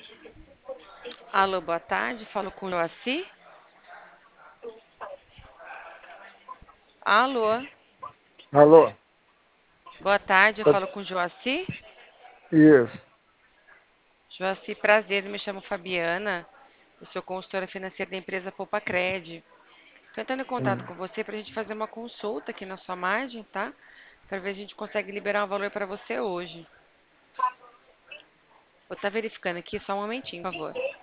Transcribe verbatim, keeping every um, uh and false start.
Alô, boa tarde. Falo com o Joaci. Alô, Alô? boa tarde. Eu Tá- falo com o Joaci. Isso. Joaci, prazer. Me chamo Fabiana. Eu sou consultora financeira da empresa Poupa Cred. Estou entrando em contato Hum. com você para a gente fazer uma consulta aqui na sua margem, tá? Para ver se a gente consegue liberar um valor para você hoje. Vou estar verificando aqui, só um momentinho, por favor.